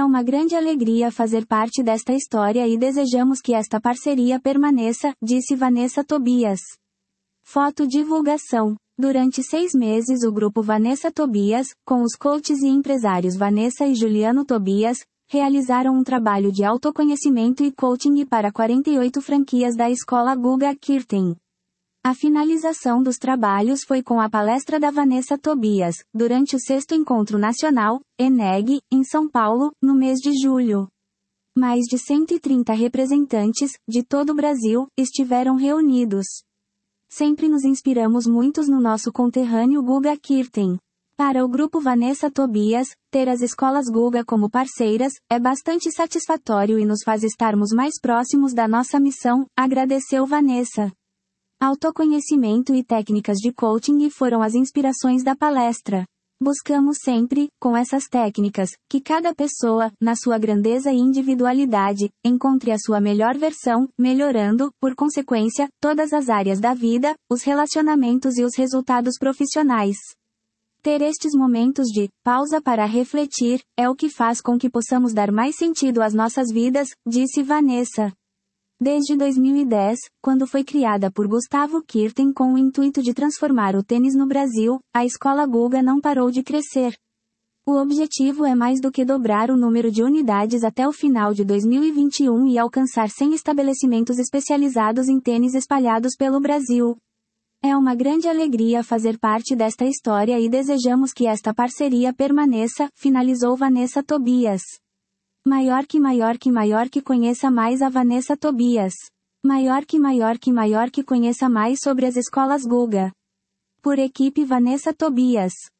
uma grande alegria fazer parte desta história e desejamos que esta parceria permaneça, disse Vanessa Tobias. Foto divulgação. Durante 6 meses o grupo Vanessa Tobias, com os coaches e empresários Vanessa e Juliano Tobias, realizaram um trabalho de autoconhecimento e coaching para 48 franquias da Escola Guga Kirten. A finalização dos trabalhos foi com a palestra da Vanessa Tobias, durante o 6º Encontro Nacional, ENEG, em São Paulo, no mês de julho. Mais de 130 representantes, de todo o Brasil, estiveram reunidos. Sempre nos inspiramos muitos no nosso conterrâneo Guga Kirten. Para o grupo Vanessa Tobias, ter as escolas Guga como parceiras, é bastante satisfatório e nos faz estarmos mais próximos da nossa missão, agradeceu Vanessa. Autoconhecimento e técnicas de coaching foram as inspirações da palestra. Buscamos sempre, com essas técnicas, que cada pessoa, na sua grandeza e individualidade, encontre a sua melhor versão, melhorando, por consequência, todas as áreas da vida, os relacionamentos e os resultados profissionais. Ter estes momentos de pausa para refletir é o que faz com que possamos dar mais sentido às nossas vidas, disse Vanessa. Desde 2010, quando foi criada por Gustavo Kirten com o intuito de transformar o tênis no Brasil, a Escola Guga não parou de crescer. O objetivo é mais do que dobrar o número de unidades até o final de 2021 e alcançar 100 estabelecimentos especializados em tênis espalhados pelo Brasil. É uma grande alegria fazer parte desta história e desejamos que esta parceria permaneça, finalizou Vanessa Tobias. Maior que conheça mais a Vanessa Tobias. Maior que conheça mais sobre as escolas Guga. Por equipe Vanessa Tobias.